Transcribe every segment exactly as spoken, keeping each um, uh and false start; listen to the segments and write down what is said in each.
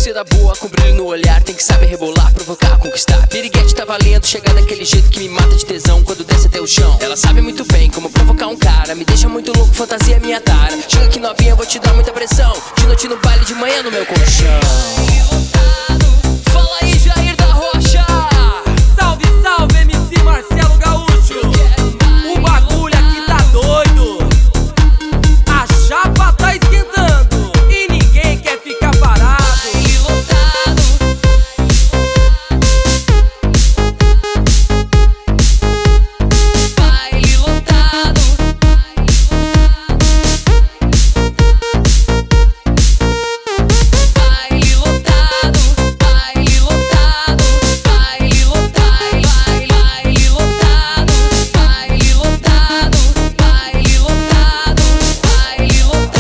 ser da boa, com brilho no olhar, tem que saber rebolar, provocar, conquistar. Piriguete tá valendo, chegar daquele jeito que me mata de tesão quando desce até o chão. Ela sabe muito bem como provocar um cara, me deixa muito louco, fantasia minha tara. Chega aqui novinha, vou te dar muita pressão, de noite no baile, de manhã no meu colchão. Fala aí, Jair da Rocha. Salve, salve, M C Marcelo Gaúcho. O bagulho aqui tá doido, a chapa tá esquentando e ninguém quer ficar parado. Baile lotado, baile lotado, baile lotado, baile lotado, baile lotado, baile lotado, baile lotado, baile lotado, baile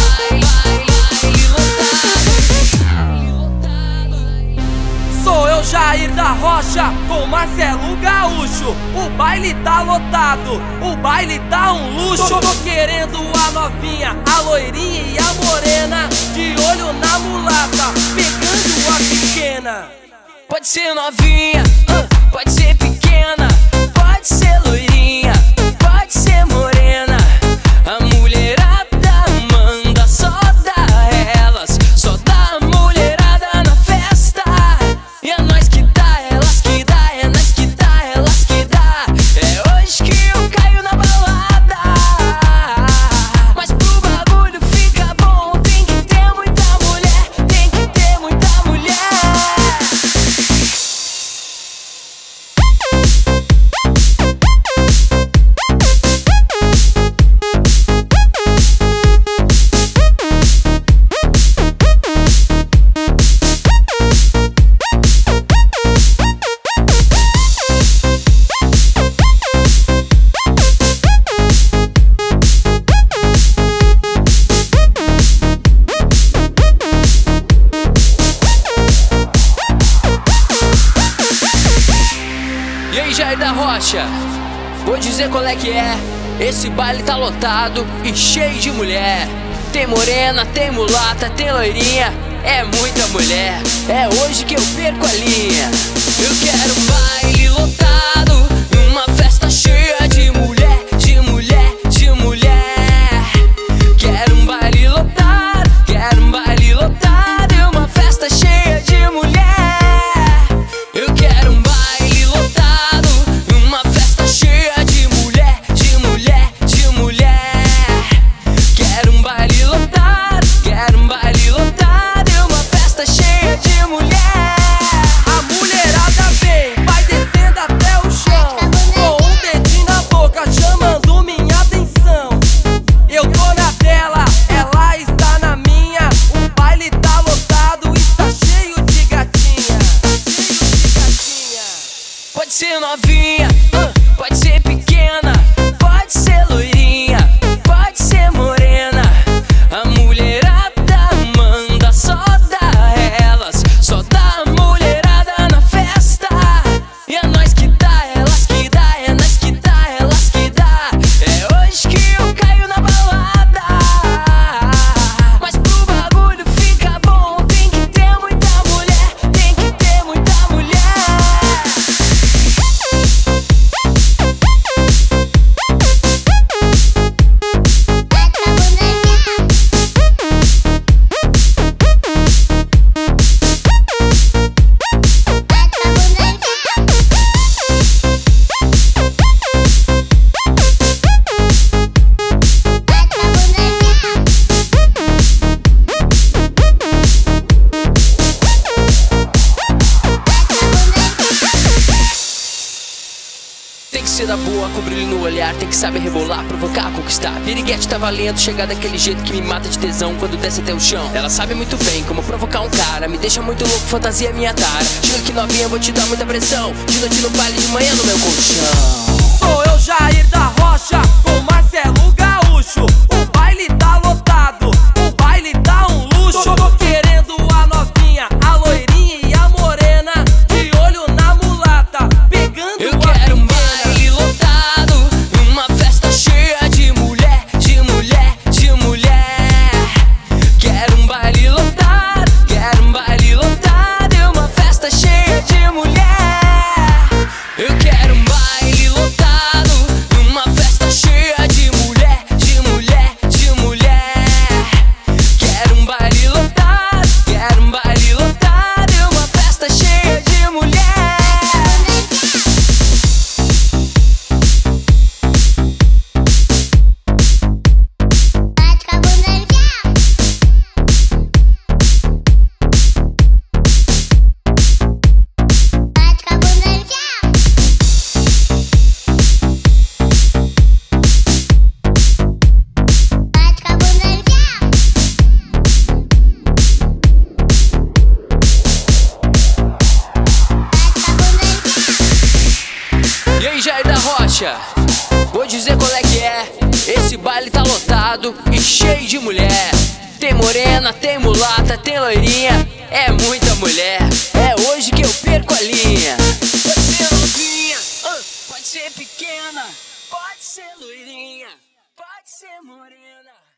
lotado. Sou eu, Jair da Rocha, com Marcelo Gaúcho. O baile tá lotado, o baile tá um luxo. Tô, tô querendo a novinha, a loirinha e a morena, de olho na mulata, pegando a pequena. Pode ser novinha, ah, pode ser pequena, pode ser loirinha, pode ser morena. A mulherada manda, só dá elas, só dá a mulherada na festa. E é nós que dá, elas que dá, é nós que dá, elas que dá. É hoje que eu caio na balada. Mas pro bagulho fica bom, tem que ter muita mulher, tem que ter muita mulher. E aí, Jair da Rocha, vou dizer qual é que é. Esse baile tá lotado e cheio de mulher. Tem morena, tem mulata, tem loirinha, é muita mulher. É hoje que eu perco a linha. Eu quero um baile lotado, uma festa cheia de mulher, de mulher, de mulher. Quero um baile lotado, quero um baile lotado e uma festa cheia de mulher. Eu quero um baile lotado, uma festa cheia de mulher, de mulher, de mulher. Quero um baile lotado, quero um baile lotado e uma festa cheia de mulher. A mulherada vem, vai descendo até o chão, com um dedinho na boca chamando minha atenção. Eu tô na dela, ela está na minha. O baile tá lotado, está cheio de gatinha, cheio de gatinha. Pode ser novinha, ah, pode ser pequena, pode ser loirinha, pode ser morena. A mulherada manda, só dá elas, só dá a mulherada na festa. E é nós que dá, elas que dá, é nós que dá, elas que dá. É hoje que eu caio na balada. Mas pro bagulho fica bom, tem que ter muita mulher, tem que ter muita mulher. Tem que ser da boa, com brilho no olhar, tem que saber rebolar, provocar, conquistar. Piriguete tá valendo, chegar daquele jeito que me mata de tesão quando desce até o chão. Ela sabe muito bem como provocar um cara, me deixa muito louco, fantasia minha tara. Chega aqui novinha, vou te dar muita pressão, de noite no baile, de manhã no meu colchão. Sou eu, Jair da Rocha, com Marcelo Gaúcho. O baile tá lotado, o baile tá um luxo. Tô, tô querendo a novinha, a loirinha e a morena, de olho na mulata, pegando Eu a quero um pequena. baile lotado, uma festa cheia de mulher, de mulher, de mulher. Quero um baile lotado, quero um baile lotado. Rocha, vou dizer qual é que é. Esse baile tá lotado e cheio de mulher. Tem morena, tem mulata, tem loirinha, é muita mulher. É hoje que eu perco a linha. Pode ser novinha, pode ser pequena, pode ser loirinha, pode ser morena.